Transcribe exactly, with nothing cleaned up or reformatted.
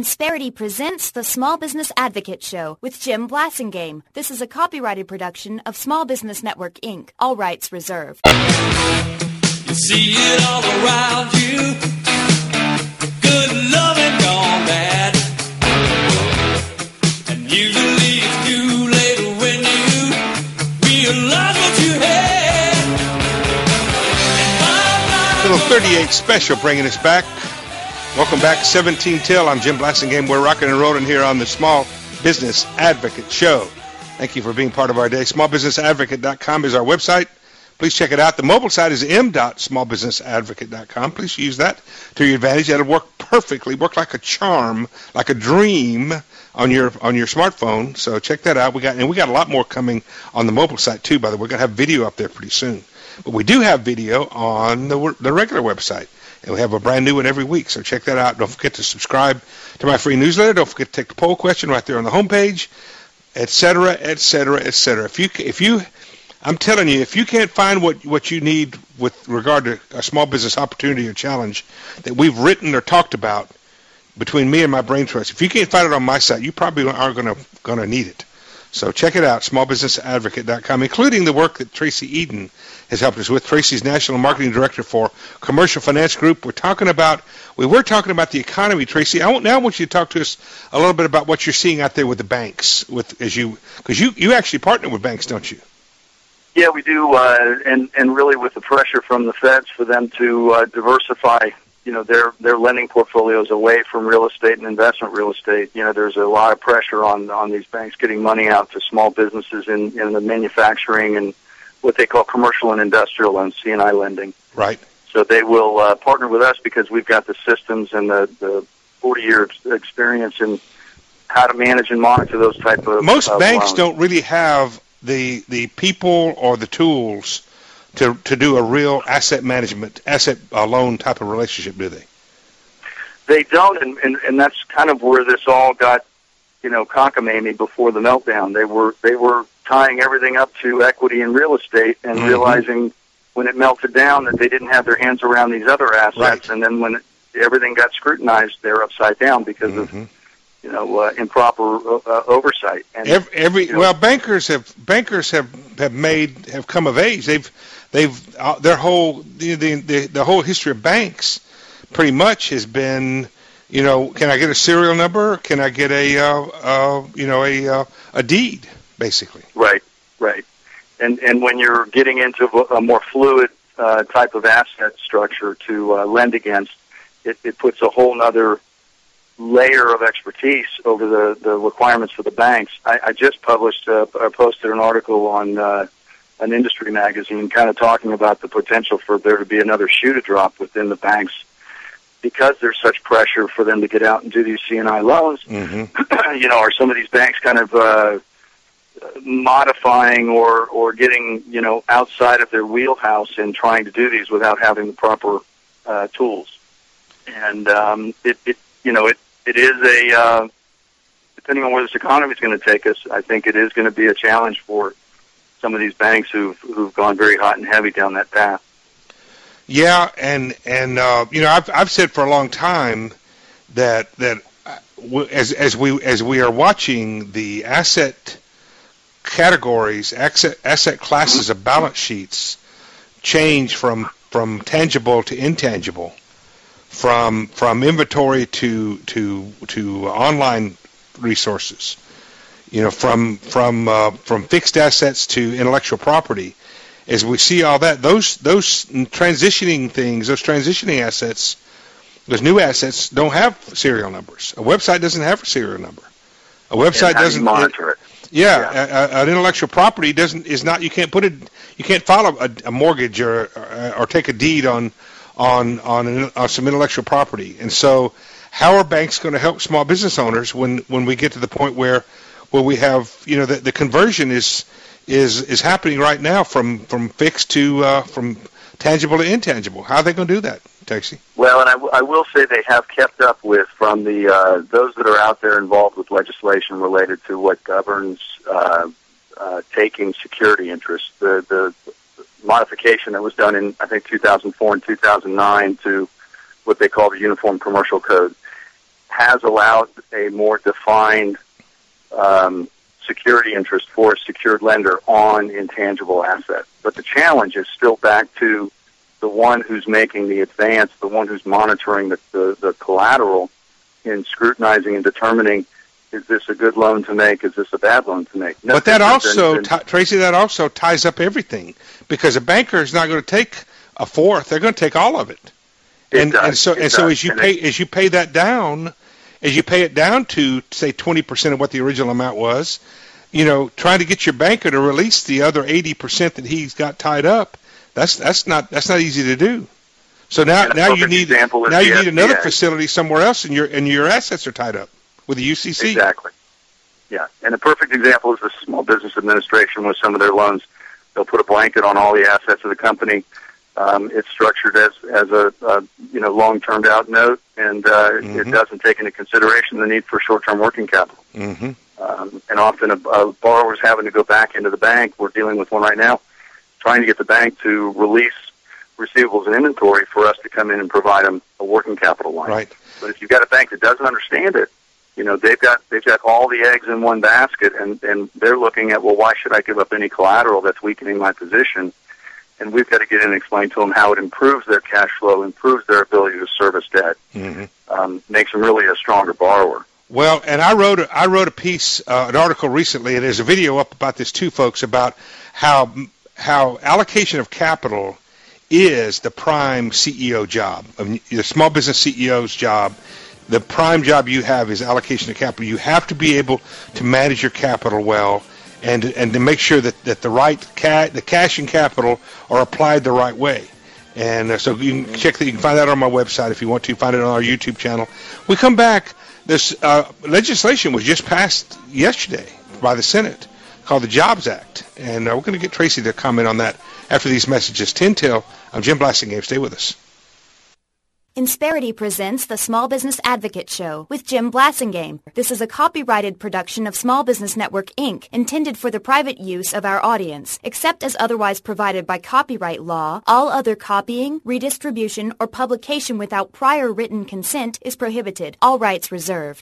Insperity presents the Small Business Advocate Show with Jim Blasingame. This is a copyrighted production of Small Business Network, Incorporated. All rights reserved. You see it all around you. Good loving gone bad. And usually it's too late when you realize what you had. Little thirty-eight special bringing us back. Welcome back, seventeen till. I'm Jim Blasingame. We're rocking and rolling here on the Small Business Advocate Show. Thank you for being part of our day. small business advocate dot com is our website. Please check it out. The mobile site is m dot small business advocate dot com. Please use that to your advantage. That'll work perfectly, work like a charm, like a dream on your on your smartphone. So check that out. We got and we got a lot more coming on the mobile site too. By the way, we're gonna have video up there pretty soon. But we do have video on the the regular website. And we have a brand new one every week, so check that out. Don't forget to subscribe to my free newsletter. Don't forget to take the poll question right there on the homepage, et cetera, et cetera, et cetera. If you, if you, I'm telling you, if you can't find what, what you need with regard to a small business opportunity or challenge that we've written or talked about between me and my brain trust, if you can't find it on my site, you probably aren't going to going to need it. So check it out, small business advocate dot com, including the work that Tracy Eden has helped us with. Tracy's National Marketing Director for Commercial Finance Group. We're talking about, we were talking about the economy, Tracy. I want, now I want you to talk to us a little bit about what you're seeing out there with the banks, with as you, because you, you actually partner with banks, don't you? Yeah, we do, uh, and, and really with the pressure from the feds for them to uh, diversify, you know, their, their lending portfolios away from real estate and investment real estate. You know, there's a lot of pressure on, on these banks getting money out to small businesses in, in the manufacturing and what they call commercial and industrial and C and I lending. Right. So they will uh, partner with us because we've got the systems and the, the forty-year experience in how to manage and monitor those type of Most of banks loans. don't really have the the people or the tools to to do a real asset management, asset uh, loan type of relationship, do they? They don't, and, and, and that's kind of where this all got, you know, cockamamie before the meltdown. They were they were tying everything up to equity and real estate and mm-hmm. realizing when it melted down that they didn't have their hands around these other assets. Right. And then when it, everything got scrutinized, they're upside down because mm-hmm. of, you know, uh, improper uh, oversight. And every, every you know, well, bankers have bankers have, have made have come of age. They've they've uh, their whole the, the the whole history of banks pretty much has been, you know, can I get a serial number? Can I get a uh, uh, you know a uh, a deed? Basically. Right, right. And and when you're getting into a more fluid uh, type of asset structure to uh, lend against, it, it puts a whole other layer of expertise over the, the requirements for the banks. I, I just published, uh, or posted an article on uh, an industry magazine kind of talking about the potential for there to be another shoe to drop within the banks because there's such pressure for them to get out and do these C and I loans. Mm-hmm. You know, are some of these banks kind of uh, modifying or, or getting, you know, outside of their wheelhouse in trying to do these without having the proper uh, tools? And um, it, it, you know, it, it is a, uh, depending on where this economy is going to take us, I think it is going to be a challenge for some of these banks who've, who've gone very hot and heavy down that path. Yeah, and, and uh, you know, I've, I've said for a long time that, that as, as, we, as we are watching the asset categories, asset, asset classes of balance sheets change from, from tangible to intangible, from from inventory to to to online resources, you know, from from uh, from fixed assets to intellectual property. As we see all that, those those transitioning things, those transitioning assets, those new assets don't have serial numbers. A website doesn't have a serial number. A website doesn't monitor it. Yeah, yeah. A, a, an intellectual property doesn't is not. You can't put it. You can't file a, a mortgage or, or or take a deed on on on, an, on some intellectual property. And so, how are banks going to help small business owners when, when we get to the point where where we have, you know, the, the conversion is is is happening right now from from fixed to uh, from tangible to intangible? How are they going to do that, Taxi? Well, and I, w- I will say they have kept up with, from the uh, those that are out there involved with legislation related to what governs uh, uh, taking security interests. The, the modification that was done in, I think, two thousand four and two thousand nine to what they call the Uniform Commercial Code has allowed a more defined um, security interest for a secured lender on intangible assets. But the challenge is still back to the one who's making the advance, the one who's monitoring the, the, the collateral in scrutinizing and determining, is this a good loan to make, is this a bad loan to make? No but that also, than, than, t- Tracy, that also ties up everything, because a banker is not going to take a fourth; they're going to take all of it. it and, does, and so, and does. so, as you and pay, it, as you pay that down, as you pay it down to say twenty percent of what the original amount was, you know, trying to get your banker to release the other eighty percent that he's got tied up, that's that's not that's not easy to do. So now, now you need now you need another facility somewhere else, and your and your assets are tied up with the U C C. Exactly. Yeah, and a perfect example is the Small Business Administration with some of their loans. They'll put a blanket on all the assets of the company. Um, it's structured as as a, a you know long-term out note, and uh, mm-hmm. it doesn't take into consideration the need for short-term working capital. Mm-hmm. Um, and often, a, a borrower's having to go back into the bank. We're dealing with one right now, trying to get the bank to release receivables and inventory for us to come in and provide them a working capital line. Right. But if you've got a bank that doesn't understand it, you know, they've got they've got all the eggs in one basket, and, and they're looking at, well, why should I give up any collateral that's weakening my position? And we've got to get in and explain to them how it improves their cash flow, improves their ability to service debt, mm-hmm. um, makes them really a stronger borrower. Well, and I wrote a, I wrote a piece, uh, an article recently, and there's a video up about this too, folks, about how how allocation of capital is the prime C E O job, the small business C E O's job. The prime job you have is allocation of capital. You have to be able to manage your capital well, and and to make sure that, that the right ca- the cash and capital are applied the right way. And uh, so you can check that. You can find that on my website if you want to. Find it on our YouTube channel. We come back. This uh, legislation was just passed yesterday by the Senate called the Jobs Act, and uh, we're going to get Tracy to comment on that after these messages. ten till. I'm Jim Blasingame. Stay with us. Insperity presents the Small Business Advocate Show with Jim Blasingame. This is a copyrighted production of Small Business Network, Incorporated, intended for the private use of our audience. Except as otherwise provided by copyright law, all other copying, redistribution, or publication without prior written consent is prohibited. All rights reserved.